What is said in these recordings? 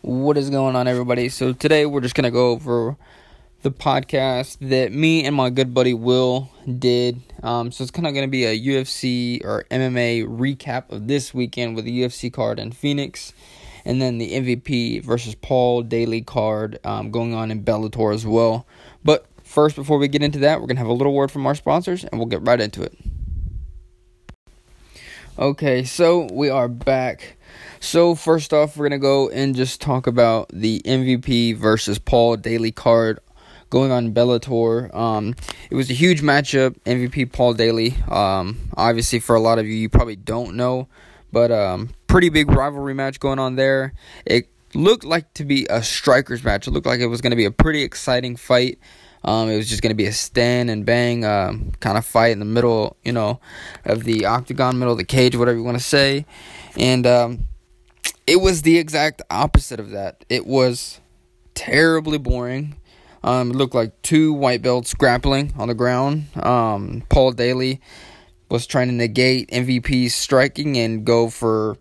What is going on, everybody? So today we're just going to go over the podcast that me and my good buddy Will did. So it's kind of going to be a UFC or MMA recap of this weekend with the UFC card in Phoenix. And then the MVP versus Paul Daley card going on in Bellator as well. But first, before we get into that, we're going to have a little word from our sponsors and we'll get right into it. Okay, so we are back. So first off, we're going to go and just talk about the MVP versus Paul Daley card going on in Bellator. It was a huge matchup, MVP Paul Daley. Obviously, for a lot of you probably don't know, but pretty big rivalry match going on there. It looked like to be a strikers match. It looked like it was going to be a pretty exciting fight. It was just going to be a stand and bang kind of fight in the middle, of the octagon, middle of the cage, whatever you want to say. And it was the exact opposite of that. It was terribly boring. It looked like two white belts grappling on the ground. Paul Daley was trying to negate MVP's striking and go for,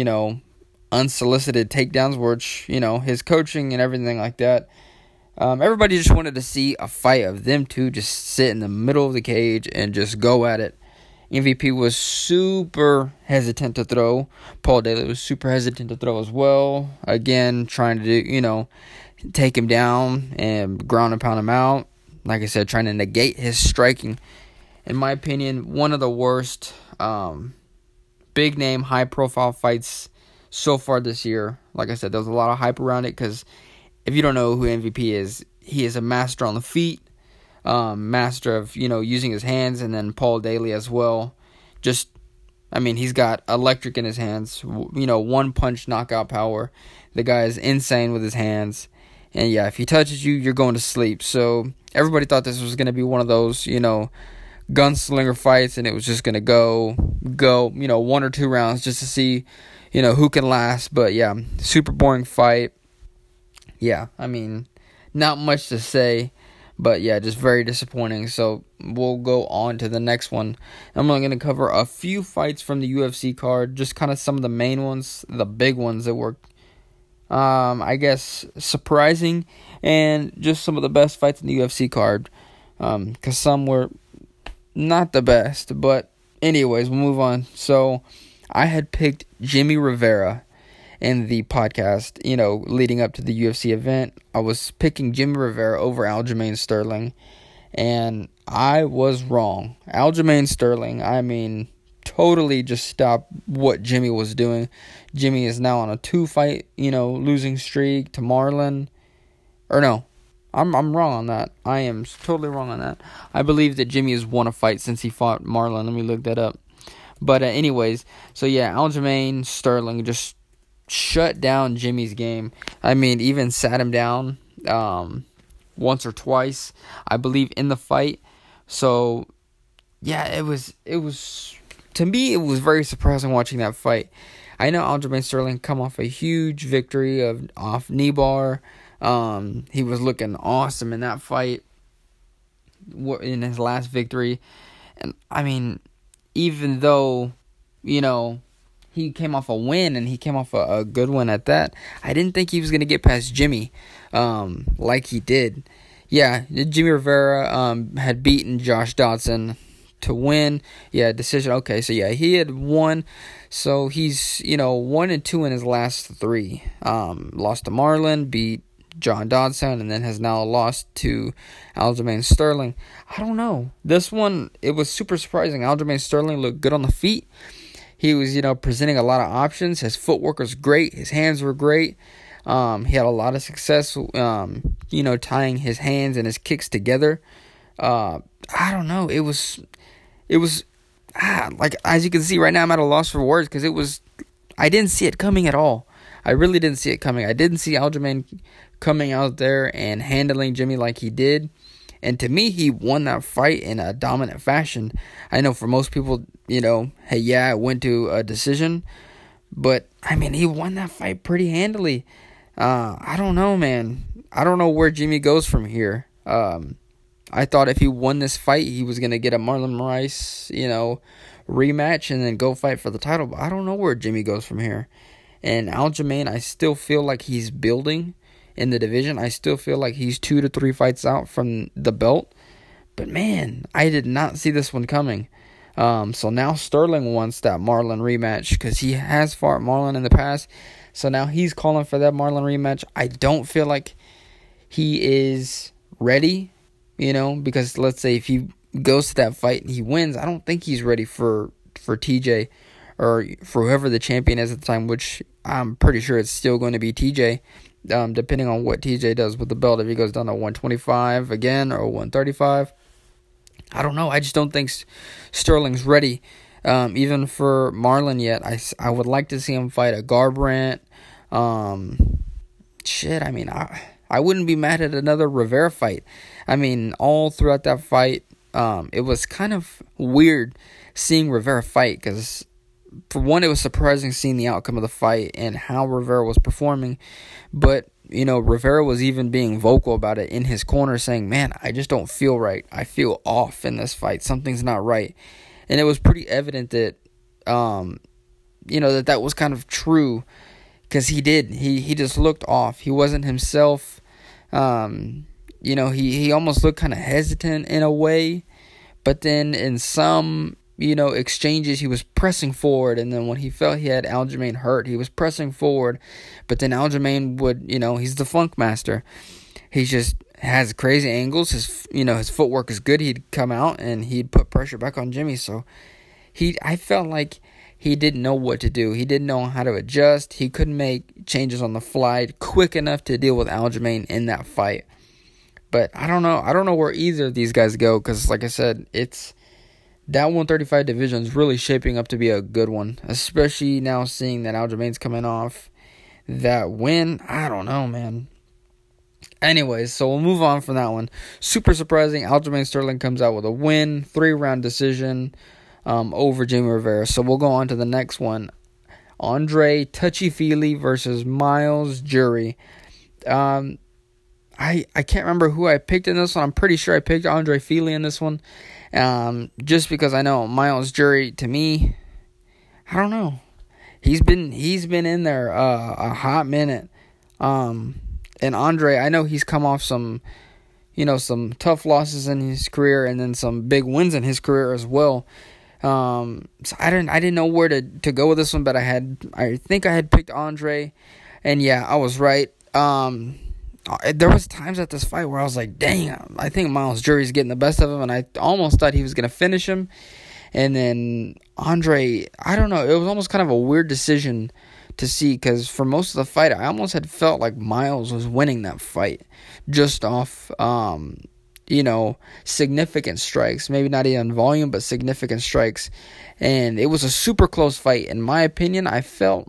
unsolicited takedowns, which, his coaching and everything like that. Everybody just wanted to see a fight of them two just sit in the middle of the cage and just go at it. MVP was super hesitant to throw. Paul Daley was super hesitant to throw as well. Again, trying to do, take him down and ground and pound him out. Like I said, trying to negate his striking. In my opinion, one of the worst big name, high profile fights so far this year. Like I said, there was a lot of hype around it because if you don't know who MVP is, he is a master on the feet. Master of, using his hands, and then Paul Daley as well. He's got electric in his hands, one punch knockout power. The guy is insane with his hands. And yeah, if he touches you, you're going to sleep. So everybody thought this was going to be one of those, gunslinger fights, and it was just going to go, 1 or 2 rounds just to see, who can last. But yeah, super boring fight. Yeah, not much to say. But yeah, just very disappointing. So we'll go on to the next one. I'm only going to cover a few fights from the UFC card. Just kind of some of the main ones, the big ones that were, surprising. And just some of the best fights in the UFC card. Because some were not the best. But anyways, we'll move on. So I had picked Jimmy Rivera in the podcast, leading up to the UFC event. I was picking Jimmy Rivera over Aljamain Sterling, and I was wrong. Aljamain Sterling, totally just stopped what Jimmy was doing. Jimmy is now on a 2-fight, losing streak to Marlon. Or no, I'm wrong on that. I am totally wrong on that. I believe that Jimmy has won a fight since he fought Marlon. Let me look that up. But anyways, so yeah, Aljamain Sterling just shut down Jimmy's game. Even sat him down once or twice, I believe, in the fight. So yeah, it was to me, it was very surprising watching that fight. I know Aljamain Sterling come off a huge victory off Nibar. He was looking awesome in that fight in his last victory. And even though, he came off a win, and he came off a good one at that, I didn't think he was going to get past Jimmy like he did. Yeah, Jimmy Rivera had beaten Josh Dodson to win. Yeah, decision. Okay, so yeah, he had won. So he's, 1-2 in his last 3. Lost to Marlon, beat John Dodson, and then has now lost to Aljamain Sterling. I don't know. This one, it was super surprising. Aljamain Sterling looked good on the feet. He was, presenting a lot of options. His footwork was great. His hands were great. He had a lot of success, tying his hands and his kicks together. I don't know. It was like, as you can see right now, I'm at a loss for words because I didn't see it coming at all. I really didn't see it coming. I didn't see Aljamain coming out there and handling Jimmy like he did. And to me, he won that fight in a dominant fashion. I know for most people, hey, yeah, it went to a decision. But, he won that fight pretty handily. I don't know, man. I don't know where Jimmy goes from here. I thought if he won this fight, he was going to get a Marlon Moraes, rematch and then go fight for the title. But I don't know where Jimmy goes from here. And Aljamain, I still feel like he's building in the division. I still feel like he's 2 to 3 fights out from the belt. But man, I did not see this one coming. So now Sterling wants that Marlon rematch because he has fought Marlon in the past. So now he's calling for that Marlon rematch. I don't feel like he is ready, because let's say if he goes to that fight and he wins, I don't think he's ready for TJ or for whoever the champion is at the time, which I'm pretty sure it's still going to be TJ, depending on what TJ does with the belt. If he goes down to 125 again or 135, I don't know. I just don't think Sterling's ready, even for Marlon yet. I would like to see him fight a Garbrandt. I wouldn't be mad at another Rivera fight. All throughout that fight, it was kind of weird seeing Rivera fight because, for one, it was surprising seeing the outcome of the fight and how Rivera was performing. But, Rivera was even being vocal about it in his corner, saying, man, I just don't feel right. I feel off in this fight. Something's not right. And it was pretty evident that, that was kind of true because he did. He just looked off. He wasn't himself. He almost looked kind of hesitant in a way. But then in some exchanges, he was pressing forward, and then when he felt he had Aljamain hurt, he was pressing forward, but then Aljamain would, he's the funk master. He just has crazy angles. His footwork is good. He'd come out and he'd put pressure back on Jimmy. So I felt like he didn't know what to do. He didn't know how to adjust. He couldn't make changes on the fly quick enough to deal with Aljamain in that fight. But I don't know. I don't know where either of these guys go because, like I said, that 135 division is really shaping up to be a good one, especially now seeing that Aljamain's coming off that win. I don't know, man. Anyways, so we'll move on from that one. Super surprising, Aljamain Sterling comes out with a win, 3-round decision over Jamie Rivera. So we'll go on to the next one. Andre Touchy-Feely versus Myles Jury. I can't remember who I picked in this one. I'm pretty sure I picked Andre Feely in this one. Just because I know Myles Jury, to me, I don't know. He's been in there a hot minute. And Andre, I know he's come off some tough losses in his career and then some big wins in his career as well. So I didn't know where to go with this one, but I think I had picked Andre, and yeah, I was right. There was times at this fight where I was like, dang, I think Myles Jury's getting the best of him, and I almost thought he was going to finish him. And then Andre, I don't know, it was almost kind of a weird decision to see, because for most of the fight, I almost had felt like Myles was winning that fight just off, significant strikes. Maybe not even volume, but significant strikes. And it was a super close fight. In my opinion, I felt,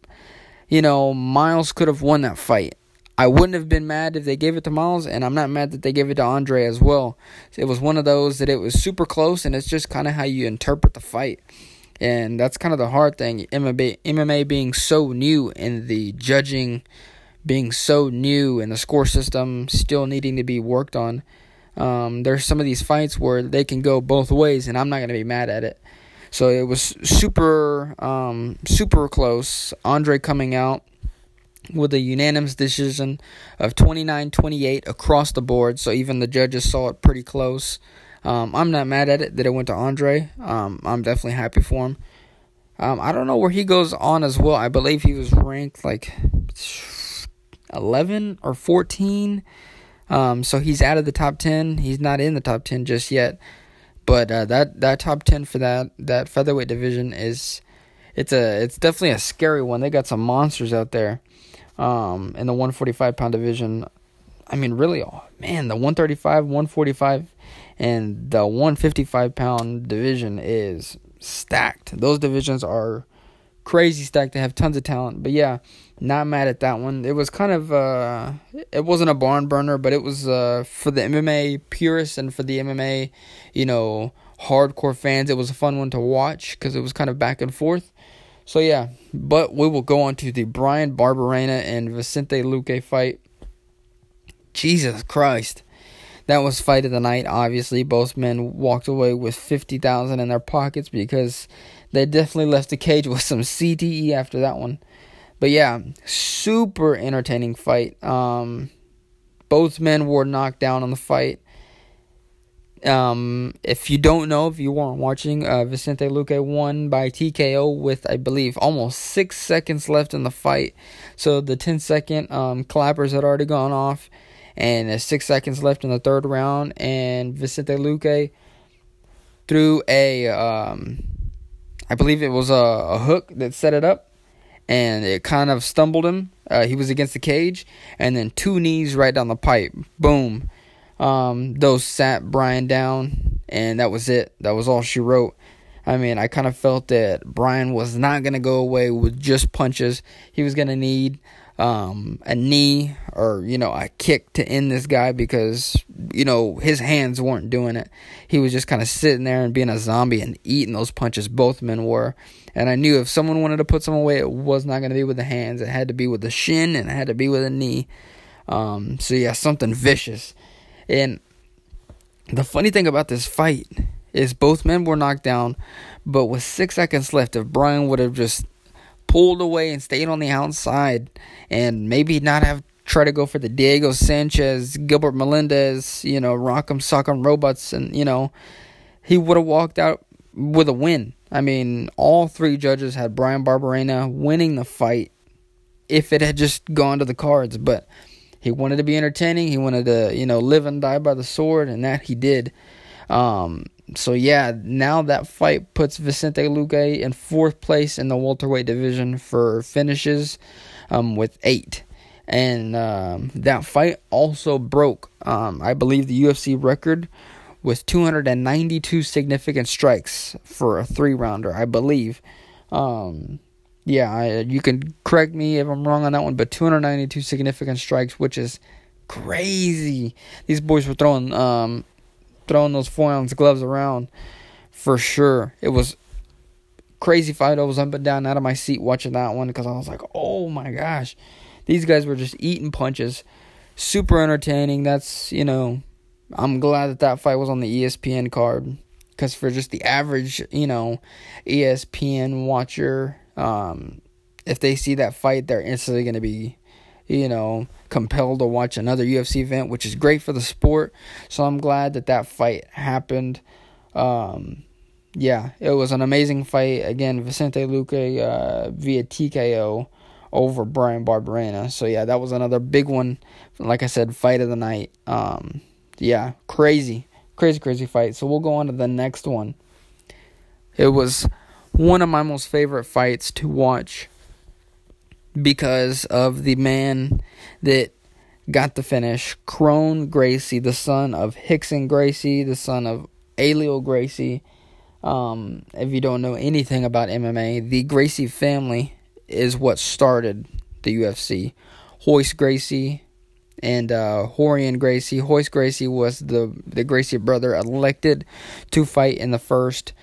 Myles could have won that fight. I wouldn't have been mad if they gave it to Myles, and I'm not mad that they gave it to Andre as well. It was one of those that it was super close, and it's just kind of how you interpret the fight. And that's kind of the hard thing. MMA being so new, and the judging being so new, and the score system still needing to be worked on. There's some of these fights where they can go both ways, and I'm not going to be mad at it. So it was super close. Andre coming out with a unanimous decision of 29-28 across the board. So even the judges saw it pretty close. I'm not mad at it that it went to Andre. I'm definitely happy for him. I don't know where he goes on as well. I believe he was ranked like 11 or 14. So he's out of the top 10. He's not in the top 10 just yet. But that top 10 for that featherweight division it's definitely a scary one. They got some monsters out there. In the 145-pound division. The 135, 145, and the 155-pound division is stacked. Those divisions are crazy stacked. They have tons of talent. But yeah, not mad at that one. It was kind of, it wasn't a barn burner, but it was for the MMA purists and for the MMA, hardcore fans. It was a fun one to watch because it was kind of back and forth. So yeah, but we will go on to the Bryan Barberena and Vicente Luque fight. Jesus Christ. That was fight of the night, obviously. Both men walked away with $50,000 in their pockets because they definitely left the cage with some CTE after that one. But yeah, super entertaining fight. Both men were knocked down on the fight. If you don't know, if you weren't watching, Vicente Luque won by TKO with, I believe, almost 6 seconds left in the fight. So the 10-second clappers had already gone off, and there's 6 seconds left in the third round, and Vicente Luque threw I believe it was a hook that set it up, and it kind of stumbled him. He was against the cage, and then 2 knees right down the pipe. Boom. Those sat Bryan down, and that was it. That was all she wrote. I mean, I kind of felt that Bryan was not going to go away with just punches. He was going to need a knee or, a kick to end this guy because, his hands weren't doing it. He was just kind of sitting there and being a zombie and eating those punches. Both men were. And I knew if someone wanted to put someone away, it was not going to be with the hands. It had to be with the shin, and it had to be with a knee. So, yeah, something vicious. And the funny thing about this fight is both men were knocked down, but with 6 seconds left, if Bryan would have just pulled away and stayed on the outside and maybe not have tried to go for the Diego Sanchez, Gilbert Melendez, Rock'em Sock'em Robots, and, he would have walked out with a win. I mean, all 3 judges had Bryan Barberena winning the fight if it had just gone to the cards, but he wanted to be entertaining. He wanted to, live and die by the sword, and that he did. So, yeah, now that fight puts Vicente Luque in 4th place in the welterweight division for finishes with 8. And that fight also broke, I believe, the UFC record with 292 significant strikes for a 3-rounder, I believe. Yeah, you can correct me if I'm wrong on that one, but 292 significant strikes, which is crazy. These boys were throwing those 4-ounce gloves around for sure. It was crazy fight. I was up and down out of my seat watching that one because I was like, oh my gosh. These guys were just eating punches. Super entertaining. That's, I'm glad that fight was on the ESPN card because for just the average, ESPN watcher, if they see that fight, they're instantly going to be, compelled to watch another UFC event, which is great for the sport. So I'm glad that fight happened. Yeah, it was an amazing fight. Again, Vicente Luque via TKO over Bryan Barberena. So yeah, that was another big one. Like I said, fight of the night. Yeah, crazy fight. So we'll go on to the next one. It was one of my most favorite fights to watch because of the man that got the finish, Kron Gracie, the son of Rickson Gracie, the son of Helio Gracie. If you don't know anything about MMA, the Gracie family is what started the UFC. Royce Gracie and Rorion Gracie. Royce Gracie was the Gracie brother elected to fight in the first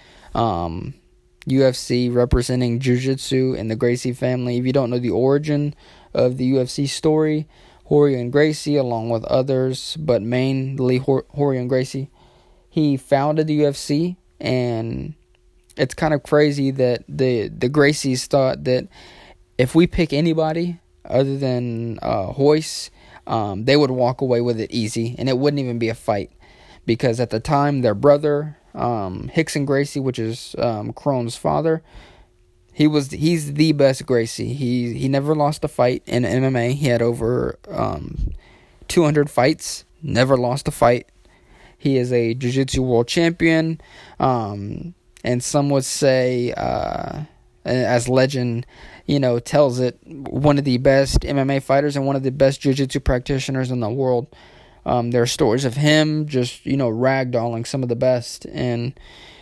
UFC representing Jiu-Jitsu in the Gracie family. If you don't know the origin of the UFC story, Rorion Gracie, along with others, but mainly Rorion Gracie, he founded the UFC, and it's kind of crazy that the Gracies thought that if we pick anybody other than Royce, they would walk away with it easy, and it wouldn't even be a fight. Because at the time, their brother, Rickson Gracie, which is Kron's father, he's the best Gracie. He never lost a fight in MMA. He had over 200 fights, never lost a fight. He is a Jiu-Jitsu world champion, and some would say, as legend, tells it, one of the best MMA fighters and one of the best Jiu-Jitsu practitioners in the world. There are stories of him just, ragdolling some of the best. And,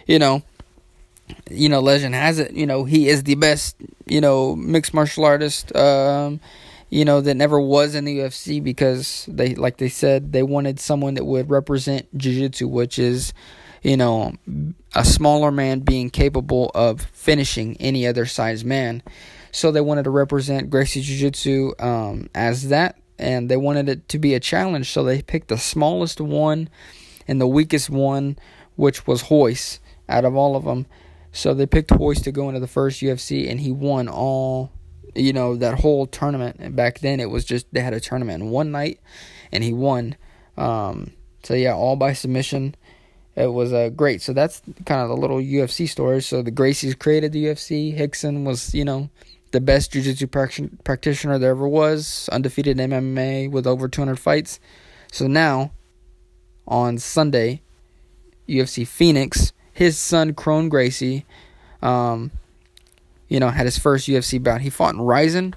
legend has it, he is the best, mixed martial artist, that never was in the UFC because they said, they wanted someone that would represent Jiu-Jitsu, which is, a smaller man being capable of finishing any other size man. So they wanted to represent Gracie Jiu-Jitsu as that. And they wanted it to be a challenge, so they picked the smallest one and the weakest one, which was Royce, out of all of them. So they picked Royce to go into the first UFC, and he won all that whole tournament. And back then, it was just they had a tournament in one night, and he won. So yeah, all by submission. It was great. So that's kind of the little UFC story. So the Gracies created the UFC. Rickson was, the best jiu-jitsu practitioner there ever was, undefeated in MMA with over 200 fights. So now, on Sunday, UFC Phoenix, his son, Kron Gracie, had his first UFC bout. He fought in Rizin,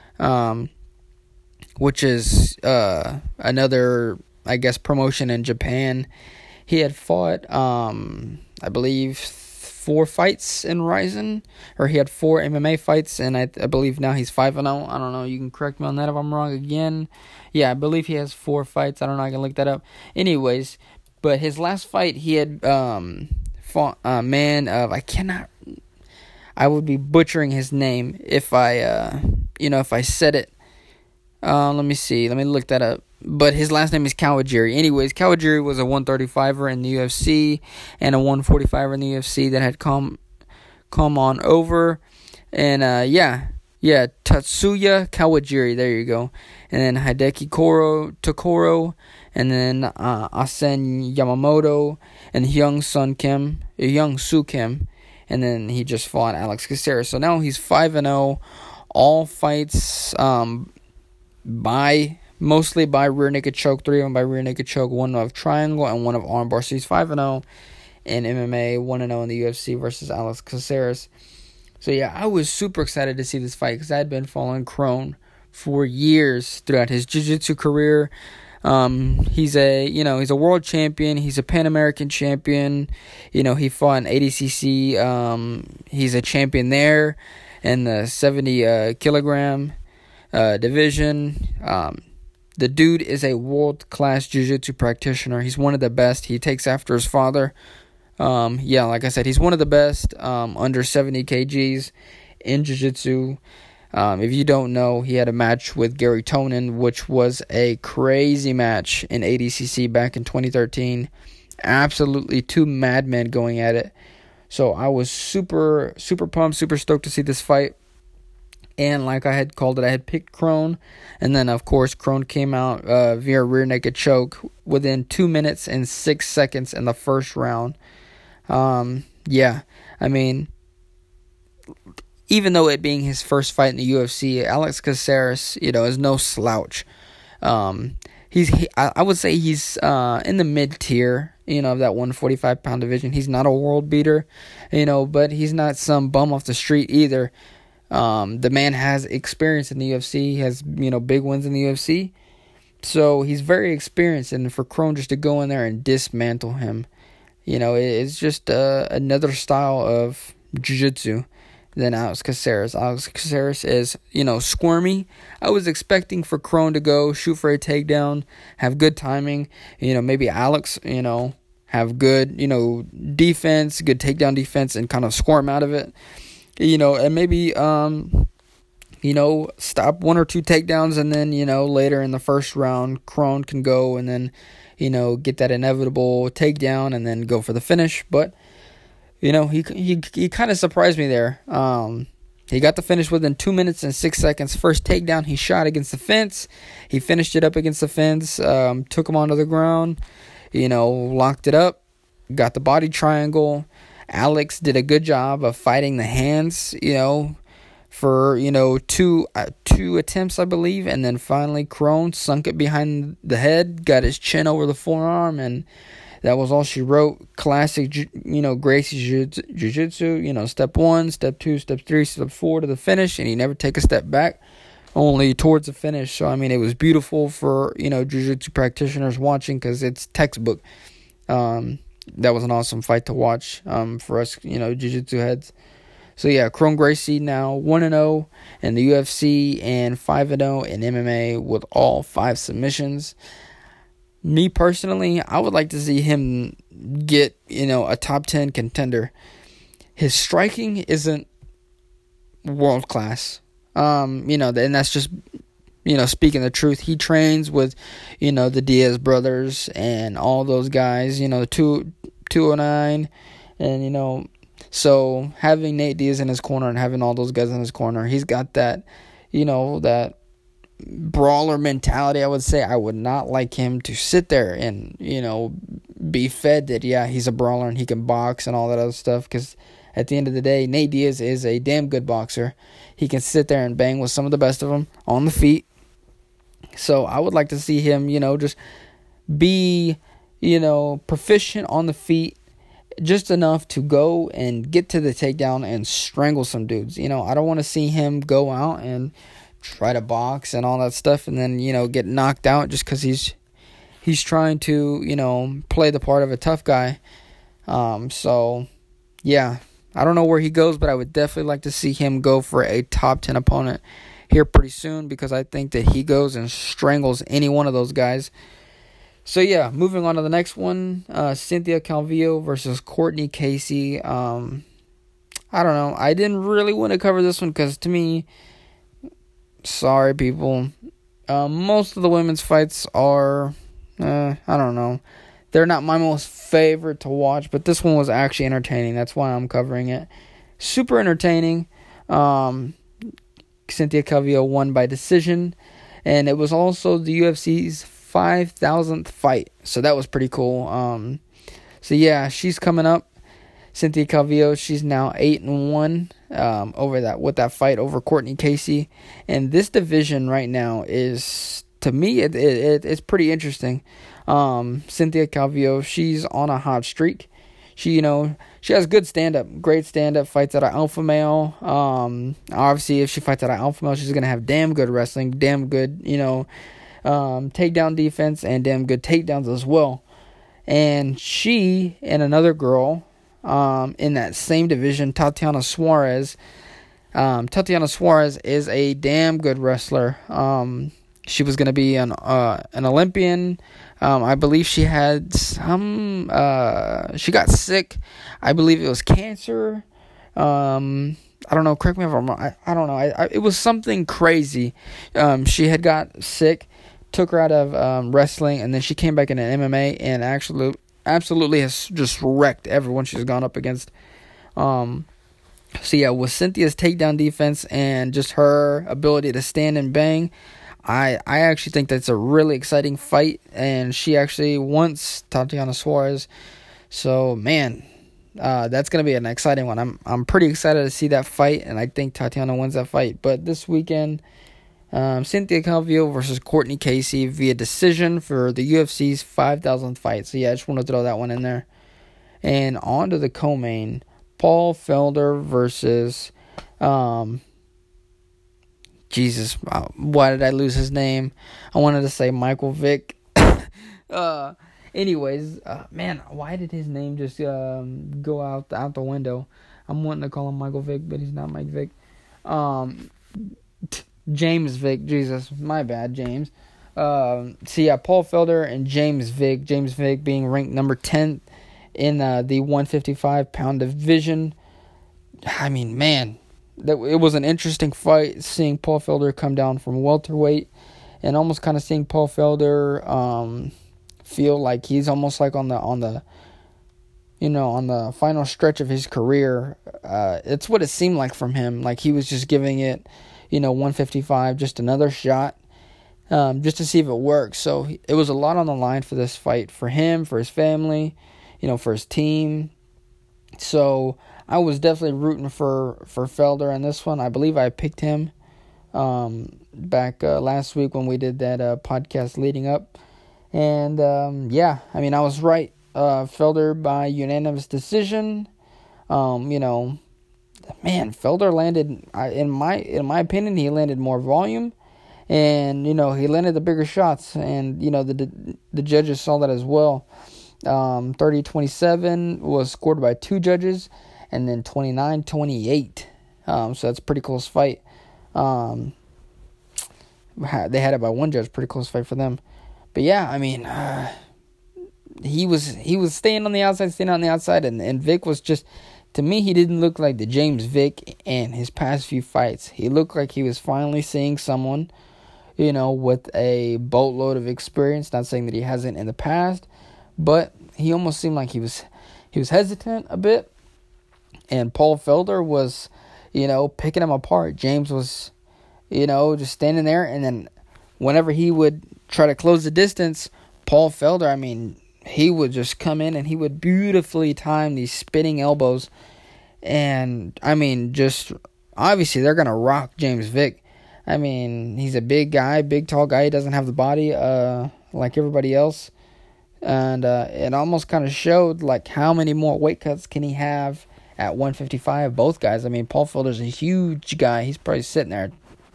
which is another, I guess, promotion in Japan. He had fought, I believe, 4 fights in Rizin, or he had 4 MMA fights, and I believe now he's 5-0. I don't know. You can correct me on that if I'm wrong again. Yeah, I believe he has 4 fights. I don't know. I can look that up. Anyways, but his last fight, he had fought a man of, I would be butchering his name if I said it. Let me see. Let me look that up. But his last name is Kawajiri. Anyways, Kawajiri was a 135er in the UFC and a 145er in the UFC that had come on over. And, Tatsuya Kawajiri. There you go. And then Hideki Tokoro. And then Asen Yamamoto. And Hyung-Soo Kim. And then he just fought Alex Caceres. So now he's 5-0. All fights mostly by rear naked choke, 3 of them by rear naked choke, 1 of triangle, and 1 of armbar. So he's 5-0 in MMA, 1-0 in the UFC versus Alex Caceres. So yeah, I was super excited to see this fight because I had been following Kron for years throughout his jiu-jitsu career. He's a world champion. He's a Pan American champion. He fought in ADCC. He's a champion there in the 70 kilogram division. The dude is a world-class jiu-jitsu practitioner. He's one of the best. He takes after his father. Like I said, he's one of the best under 70 kgs in jiu-jitsu. If you don't know, he had a match with Gary Tonin, which was a crazy match in ADCC back in 2013. Absolutely 2 madmen going at it. So I was super, super pumped, super stoked to see this fight. And like I had called it, I had picked Kron. And then, of course, Kron came out via rear naked choke within 2 minutes and 6 seconds in the first round. Even though it being his first fight in the UFC, Alex Caceres, is no slouch. I would say he's in the mid-tier, of that 145-pound division. He's not a world beater, but he's not some bum off the street either. The man has experience in the UFC. He has, big wins in the UFC. So he's very experienced. And for Kron just to go in there and dismantle him, it's just another style of jiu-jitsu than Alex Caceres. Alex Caceres is, squirmy. I was expecting for Kron to go, shoot for a takedown, have good timing. Maybe Alex, have good, defense, good takedown defense, and kind of squirm out of it. And maybe, stop 1 or 2 takedowns, and then, later in the first round, Kron can go and then, get that inevitable takedown and then go for the finish. But, he kind of surprised me there. He got the finish within 2 minutes and 6 seconds. First takedown, he shot against the fence. He finished it up against the fence, took him onto the ground, locked it up, got the body triangle. Alex did a good job of fighting the hands, for, 2 attempts, I believe. And then finally, Kron sunk it behind the head, got his chin over the forearm, and that was all she wrote. Classic, Gracie jiu-jitsu, step 1, step 2, step 3, step 4 to the finish, and he never take a step back, only towards the finish. So, it was beautiful for, jiu-jitsu practitioners watching because it's textbook. That was an awesome fight to watch for us, jiu-jitsu heads. So, yeah, Kron Gracie now 1-0 in the UFC and 5-0 in MMA with all 5 submissions. Me, personally, I would like to see him get, a top 10 contender. His striking isn't world-class. And that's just, speaking the truth. He trains with, the Diaz brothers and all those guys, 209. And, so having Nate Diaz in his corner and having all those guys in his corner, he's got that, that brawler mentality, I would say. I would not like him to sit there and, be fed that, yeah, he's a brawler and he can box and all that other stuff, because at the end of the day, Nate Diaz is a damn good boxer. He can sit there and bang with some of the best of them on the feet. So I would like to see him, just be, proficient on the feet, just enough to go and get to the takedown and strangle some dudes. I don't want to see him go out and try to box and all that stuff and then, get knocked out just because he's trying to, play the part of a tough guy. So, yeah, I don't know where he goes, but I would definitely like to see him go for a top 10 opponent here pretty soon, because I think that he goes and strangles any one of those guys. So, yeah, moving on to the next one, Cynthia Calvillo versus Courtney Casey. I don't know. I didn't really want to cover this one because, to me, sorry, people, most of the women's fights are, I don't know. They're not my most favorite to watch, but this one was actually entertaining. That's why I'm covering it. Super entertaining. Cynthia Calvillo won by decision, and it was also the UFC's 5,000th fight, so that was pretty cool. So yeah, she's coming up. Cynthia Calvillo, she's now 8-1 with that fight over Courtney Casey, and this division right now is, to me, it's pretty interesting. Cynthia Calvillo, she's on a hot streak. She has good great stand-up, fights out of Alpha Male. Obviously, if she fights out of Alpha Male, she's going to have damn good wrestling, damn good, takedown defense, and damn good takedowns as well. And she and another girl in that same division, Tatiana Suarez. Tatiana Suarez is a damn good wrestler. She was going to be an Olympian. I believe she had she got sick. I believe it was cancer. I don't know. Correct me if I'm wrong. I don't know. It was something crazy. She had got sick, took her out of wrestling, and then she came back into MMA and absolutely has just wrecked everyone she's gone up against. So yeah, with Cynthia's takedown defense and just her ability to stand and bang, I actually think that's a really exciting fight, and she actually wants Tatiana Suarez. So, man, that's going to be an exciting one. I'm pretty excited to see that fight, and I think Tatiana wins that fight. But this weekend, Cynthia Calvillo versus Courtney Casey via decision for the UFC's 5,000th fight. So, yeah, I just want to throw that one in there. And on to the co-main, Paul Felder versus... Jesus, why did I lose his name? I wanted to say Michael Vick. Anyways, man, why did his name just go out the window? I'm wanting to call him Michael Vick, but he's not Mike Vick. James Vick, Jesus, my bad, James. So yeah, Paul Felder and James Vick. James Vick being ranked number 10 in the 155-pound division. I mean, man. It was an interesting fight, seeing Paul Felder come down from welterweight and almost kind of seeing Paul Felder feel like he's almost like on the final stretch of his career. It's what it seemed like from him. Like he was just giving it, 155, just another shot, just to see if it works. So it was a lot on the line for this fight, for him, for his family, for his team. So I was definitely rooting for Felder in this one. I believe I picked him back last week when we did that podcast leading up. And, yeah, I mean, I was right. Felder by unanimous decision. Man, Felder landed, in my opinion, he landed more volume. And, he landed the bigger shots. And, the judges saw that as well. 30-27 was scored by two judges, and then 29-28. So that's a pretty close fight. They had it by one judge, pretty close fight for them. But yeah, I mean, he was staying on the outside, and Vick was just, to me, he didn't look like the James Vick in his past few fights. He looked like he was finally seeing someone, with a boatload of experience. Not saying that he hasn't in the past, but he almost seemed like he was hesitant a bit. And Paul Felder was, picking him apart. James was, just standing there. And then whenever he would try to close the distance, Paul Felder, I mean, he would just come in and he would beautifully time these spinning elbows. And, I mean, just obviously they're going to rock James Vick. I mean, he's a big guy, big, tall guy. He doesn't have the body like everybody else. And it almost kind of showed, like, how many more weight cuts can he have at 155, both guys. I mean, Paul Felder's a huge guy. He's probably sitting there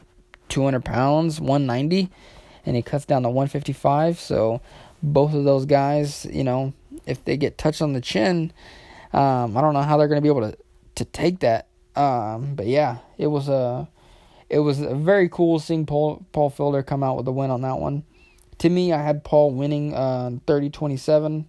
200 pounds, 190, and he cuts down to 155. So both of those guys, if they get touched on the chin, I don't know how they're going to be able to take that. But yeah, it was a very cool seeing Paul Felder come out with the win on that one. To me, I had Paul winning 30-27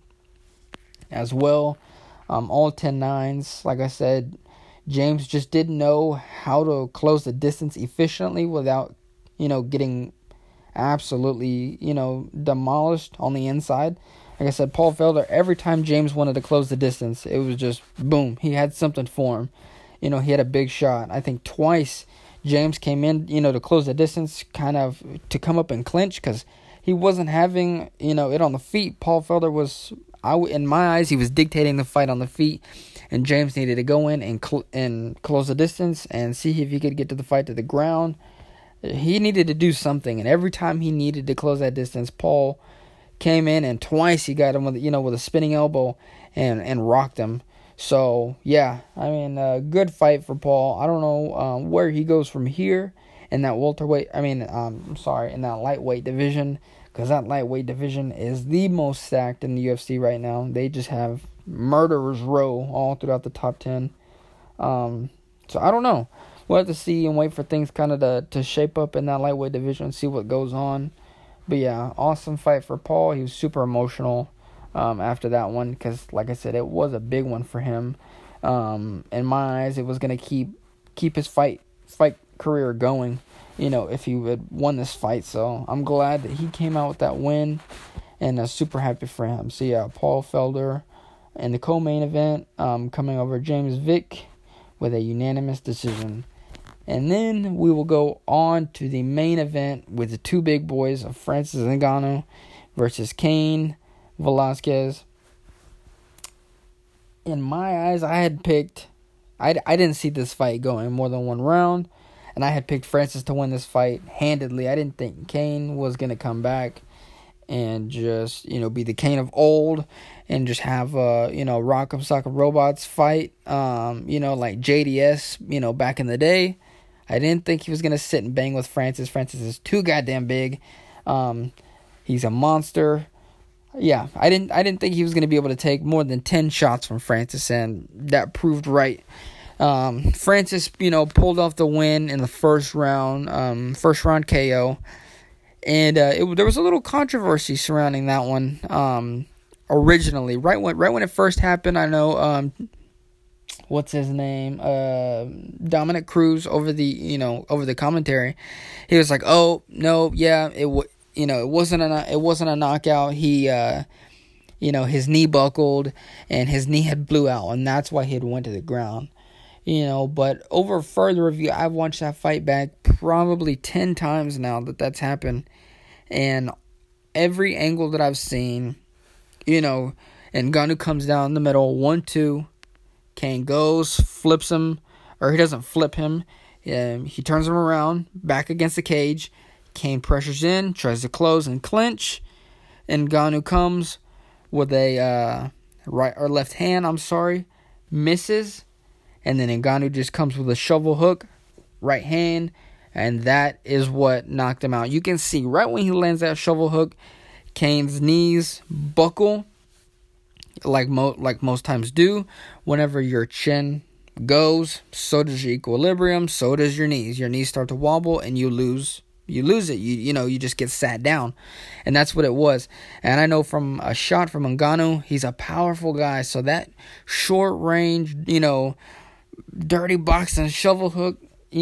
as well. All 10-9s. Like I said, James just didn't know how to close the distance efficiently without, getting absolutely, demolished on the inside. Like I said, Paul Felder, every time James wanted to close the distance, it was just boom. He had something for him. He had a big shot. I think twice James came in, to close the distance, kind of to come up and clinch, because he wasn't having, it on the feet. Paul Felder was, in my eyes, he was dictating the fight on the feet, and James needed to go in and close the distance and see if he could get to the fight to the ground. He needed to do something, and every time he needed to close that distance, Paul came in, and twice he got him with, with a spinning elbow and rocked him. So, yeah, I mean, good fight for Paul. I don't know where he goes from here in that in that lightweight division, because that lightweight division is the most stacked in the UFC right now. They just have murderers row all throughout the top 10. So I don't know. We'll have to see and wait for things kind of to shape up in that lightweight division and see what goes on. But yeah, awesome fight for Paul. He was super emotional after that one, because, like I said, it was a big one for him. In my eyes, it was going to keep his fight career going, if he had won this fight. So I'm glad that he came out with that win, and super happy for him. So yeah, Paul Felder in the co-main event, coming over James Vick with a unanimous decision. And then we will go on to the main event with the two big boys of Francis Ngannou versus Cain Velasquez. In my eyes, I had picked, I didn't see this fight going more than one round, and I had picked Francis to win this fight handedly. I didn't think Cain was going to come back and just, be the Cain of old and just have Rock'em Sock'em Robots fight, like JDS, back in the day. I didn't think he was going to sit and bang with Francis. Francis is too goddamn big. He's a monster. Yeah, I didn't think he was going to be able to take more than 10 shots from Francis, and that proved right. Francis, pulled off the win in the first round KO. And there was a little controversy surrounding that one originally. Right when it first happened, I know what's his name? Dominic Cruz over the commentary. He was like, "Oh, no, yeah, it wasn't a knockout. He his knee buckled and his knee had blew out, and that's why he had went to the ground." But over further review, I've watched that fight back probably 10 times now that's happened. And every angle that I've seen, and Ngannou comes down the middle, 1-2. Cain goes, flips him, or he doesn't flip him. He turns him around, back against the cage. Cain pressures in, tries to close and clinch. And Ngannou comes with a right or left hand, misses. And then Ngannou just comes with a shovel hook, right hand, and that is what knocked him out. You can see right when he lands that shovel hook, Cain's knees buckle, like most times do. Whenever your chin goes, so does your equilibrium, so does your knees. Your knees start to wobble, and you lose it. You just get sat down. And that's what it was. And I know from a shot from Ngannou, he's a powerful guy. So that short range, dirty boxing shovel hook,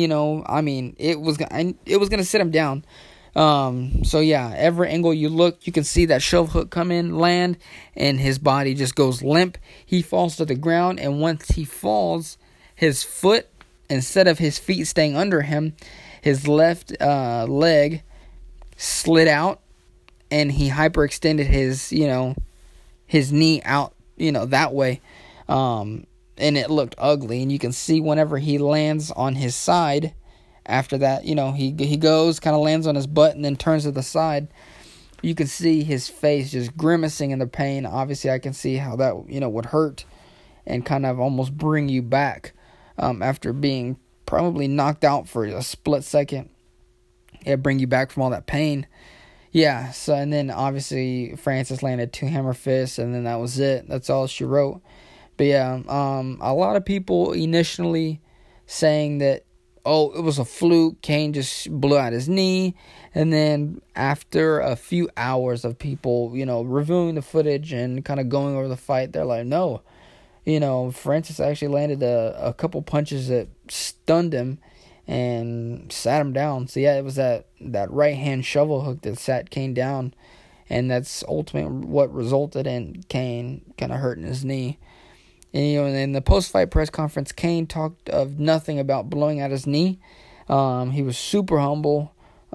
it was going to sit him down. So yeah, every angle you look, you can see that shovel hook come in, land, and his body just goes limp. He falls to the ground, and once he falls, his foot, instead of his feet staying under him, his left leg slid out, and he hyperextended his knee out, that way. And it looked ugly. And you can see whenever he lands on his side, after that, he goes, kind of lands on his butt and then turns to the side. You can see his face just grimacing in the pain. Obviously, I can see how that, would hurt and kind of almost bring you back after being probably knocked out for a split second. It'd bring you back from all that pain. Yeah, so, and then obviously Francis landed 2 hammer fists, and then that was it. That's all she wrote. But yeah, a lot of people initially saying that, oh, it was a fluke, Cain just blew out his knee. And then after a few hours of people, reviewing the footage and kind of going over the fight, they're like, no, Francis actually landed a couple punches that stunned him and sat him down. So yeah, it was that right hand shovel hook that sat Cain down, and that's ultimately what resulted in Cain kind of hurting his knee. And in the post-fight press conference, Cain talked of nothing about blowing out his knee. He was super humble.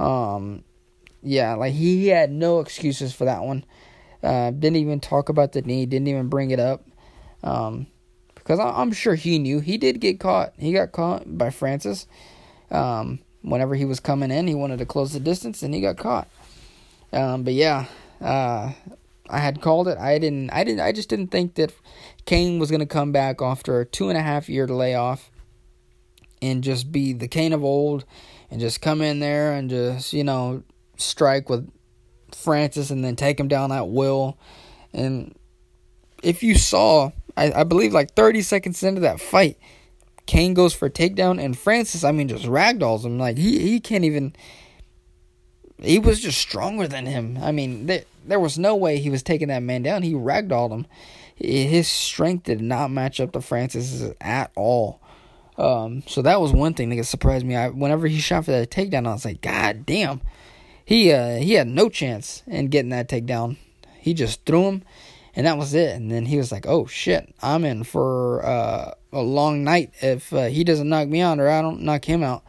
Like he had no excuses for that one. Didn't even talk about the knee. Didn't even bring it up. Because I'm sure he knew. He did get caught. He got caught by Francis. Whenever he was coming in, he wanted to close the distance, and he got caught. But yeah, I had called it. I just didn't think that Cain was going to come back after a 2.5-year layoff and just be the Cain of old and just come in there and just, strike with Francis and then take him down at will. And if you saw, I believe like 30 seconds into that fight, Cain goes for a takedown, and Francis, just ragdolls him. Like, he can't even... He was just stronger than him. There was no way he was taking that man down. He ragdolled him. His strength did not match up to Francis's at all. So that was one thing that surprised me. Whenever he shot for that takedown, I was like, God damn. He had no chance in getting that takedown. He just threw him, and that was it. And then he was like, oh, shit, I'm in for a long night if he doesn't knock me out or I don't knock him out.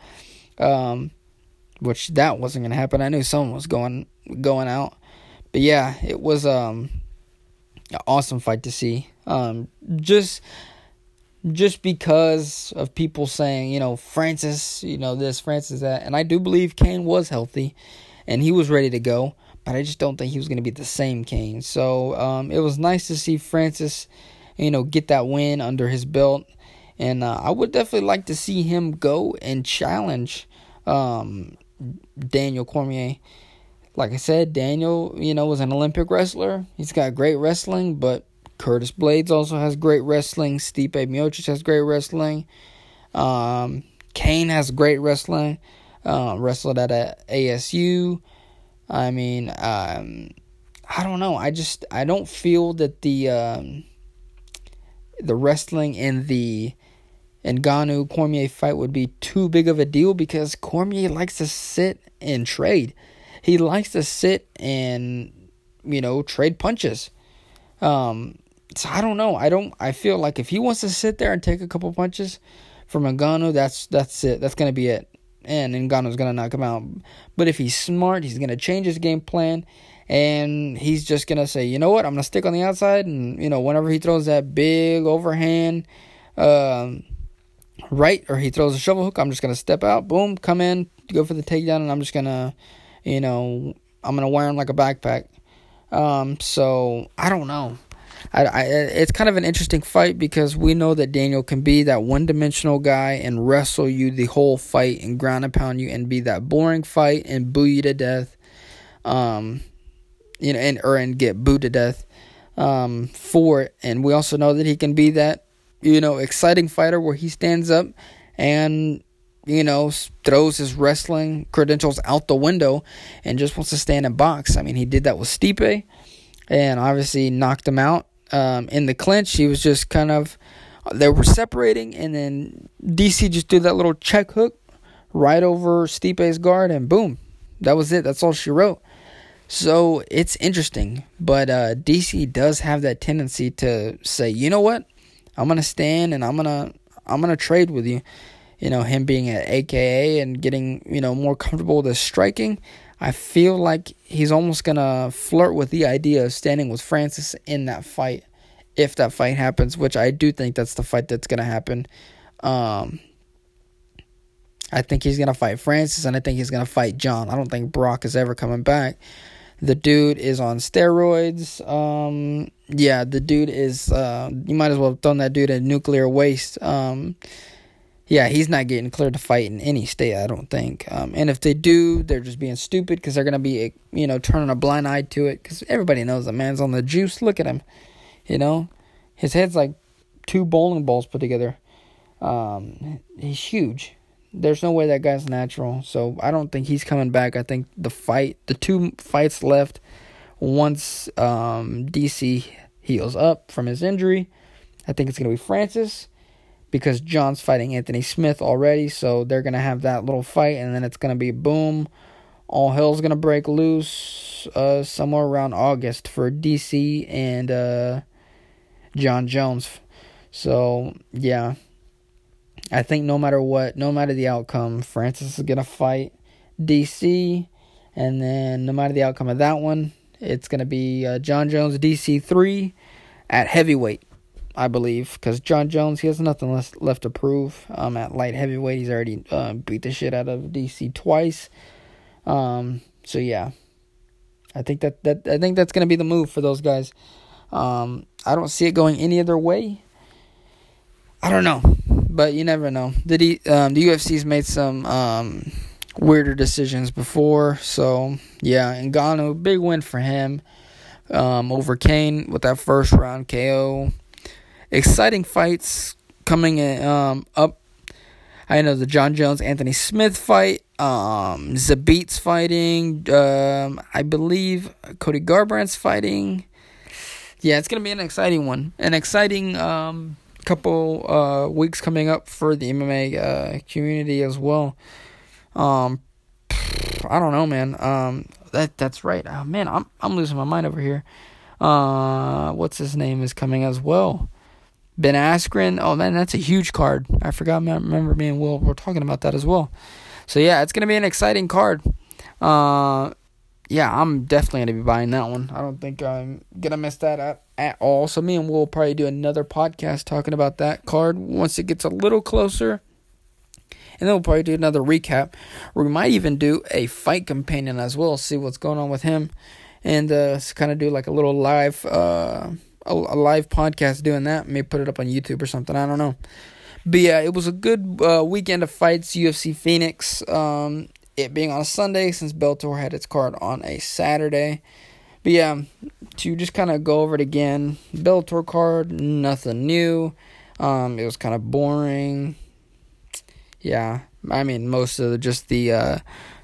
Which that wasn't going to happen. I knew someone was going out. But yeah, it was an awesome fight to see. Just because of people saying, Francis, this, Francis that. And I do believe Cain was healthy and he was ready to go. But I just don't think he was going to be the same Cain. So it was nice to see Francis, get that win under his belt. And I would definitely like to see him go and challenge Daniel Cormier. Like I said, Daniel, was an Olympic wrestler. He's got great wrestling, but Curtis Blades also has great wrestling. Stipe Miocic has great wrestling. Cain has great wrestling. Wrestled at ASU. I don't know. I don't feel that the wrestling in the Ngannou-Cormier fight would be too big of a deal because Cormier likes to sit and trade. He likes to sit and, trade punches. So I don't know. I feel like if he wants to sit there and take a couple punches from Ngannou, that's it. That's going to be it. And Ngannou's going to knock him out. But if he's smart, he's going to change his game plan. And he's just going to say, you know what, I'm going to stick on the outside. And, whenever he throws that big overhand right, or he throws a shovel hook, I'm just going to step out, boom, come in, go for the takedown, and I'm just going to, I'm going to wear him like a backpack. So, I don't know. It's kind of an interesting fight because we know that Daniel can be that one-dimensional guy and wrestle you the whole fight and ground and pound you and be that boring fight and boo you to death, and get booed to death for it. And we also know that he can be that, exciting fighter where he stands up and, throws his wrestling credentials out the window and just wants to stand and box. He did that with Stipe and obviously knocked him out. In the clinch, he was just they were separating, and then DC just did that little check hook right over Stipe's guard, and boom, that was it. That's all she wrote. So it's interesting, but DC does have that tendency to say, you know what, I'm gonna stand and I'm gonna trade with you. him being at AKA and getting, more comfortable with his striking, I feel like he's almost going to flirt with the idea of standing with Francis in that fight, if that fight happens, which I do think that's the fight that's going to happen. I think he's going to fight Francis, and I think he's going to fight John. I don't think Brock is ever coming back. The dude is on steroids. The dude is, you might as well have thrown that dude in nuclear waste. He's not getting cleared to fight in any state, I don't think. And if they do, they're just being stupid because they're going to be, turning a blind eye to it because everybody knows the man's on the juice. Look at him, His head's like 2 bowling balls put together. He's huge. There's no way that guy's natural. So I don't think he's coming back. I think the 2 fights left, once DC heals up from his injury, I think it's going to be Francis, because John's fighting Anthony Smith already, so they're going to have that little fight, and then it's going to be boom, all hell's going to break loose somewhere around August for DC and John Jones. So, yeah, I think no matter the outcome, Francis is going to fight DC, and then no matter the outcome of that one, it's going to be John Jones DC 3 at heavyweight, I believe, because John Jones, he has nothing left to prove. At light heavyweight, he's already beat the shit out of DC twice. So yeah, I think that's gonna be the move for those guys. I don't see it going any other way. I don't know, but you never know. The UFC's made some weirder decisions before, so yeah. Ngannou, big win for him over Kane with that first round KO. Exciting fights coming up. I know the John Jones Anthony Smith fight. Zabit's fighting. I believe Cody Garbrandt's fighting. Yeah, it's gonna be an exciting one. An exciting couple weeks coming up for the MMA community as well. I don't know, man. That's right. Oh, man, I'm losing my mind over here. What's his name is coming as well. Ben Askren, oh man, that's a huge card. I forgot. I remember me and Will were talking about that as well. So yeah, it's gonna be an exciting card. I'm definitely gonna be buying that one. I don't think I'm gonna miss that at all. So me and Will will probably do another podcast talking about that card once it gets a little closer, and then we'll probably do another recap. Or we might even do a fight companion as well. See what's going on with him, and kind of do like a little live. A live podcast doing that. Maybe put it up on YouTube or something. I don't know. But yeah, it was a good weekend of fights. UFC Phoenix. It being on a Sunday since Bellator had its card on a Saturday. But yeah, to just kind of go over it again. Bellator card, nothing new. It was kind of boring. Yeah, I mean, most of the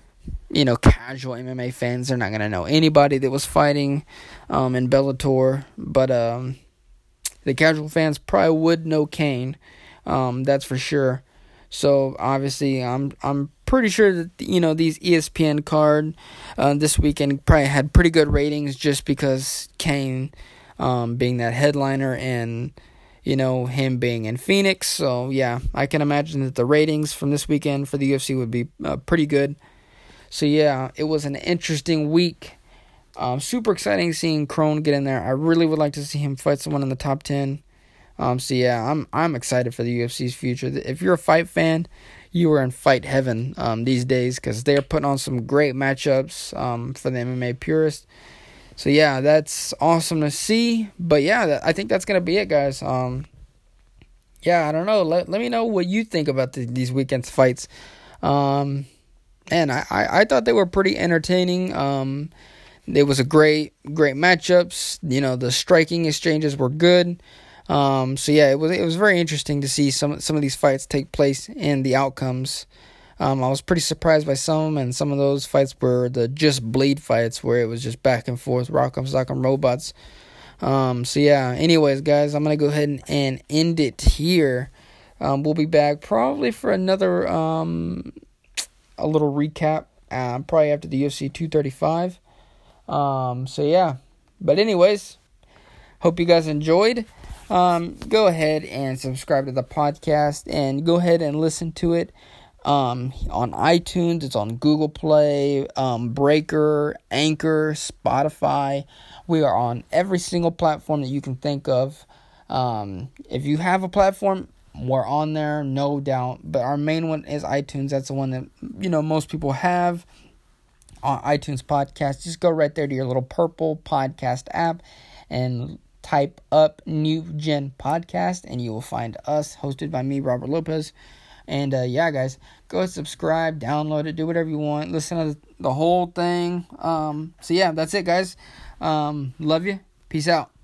casual MMA fans, they're not going to know anybody that was fighting in Bellator, but the casual fans probably would know Kane, that's for sure. So obviously I'm pretty sure that these ESPN card this weekend probably had pretty good ratings just because Kane being that headliner and him being in Phoenix. So yeah, I can imagine that the ratings from this weekend for the UFC would be pretty good. So yeah, it was an interesting week. Super exciting seeing Kron get in there. I really would like to see him fight someone in the top 10. So yeah, I'm excited for the UFC's future. If you're a fight fan, you are in fight heaven these days because they're putting on some great matchups for the MMA purists. So yeah, that's awesome to see. But yeah, I think that's gonna be it, guys. Yeah, I don't know. Let me know what you think about these weekend's fights. And I thought they were pretty entertaining. It was a great matchups. The striking exchanges were good. So yeah, it was very interesting to see some of these fights take place and the outcomes. I was pretty surprised by some, and some of those fights were the just bleed fights where it was just back and forth, rock'em sock'em robots. So yeah, anyways, guys, I'm gonna go ahead and end it here. We'll be back probably for another a little recap, probably after the UFC 235. So yeah, but anyways, hope you guys enjoyed. go ahead and subscribe to the podcast and go ahead and listen to it on iTunes. It's on Google Play, Breaker, Anchor, Spotify. We are on every single platform that you can think of. If you have a platform, we're on there, no doubt. But our main one is iTunes. That's the one that, most people have on iTunes podcast. Just go right there to your little purple podcast app and type up New Gen Podcast, and you will find us, hosted by me, Robert Lopez. And guys, go subscribe, download it, do whatever you want, listen to the whole thing. So that's it, guys. Love you. Peace out.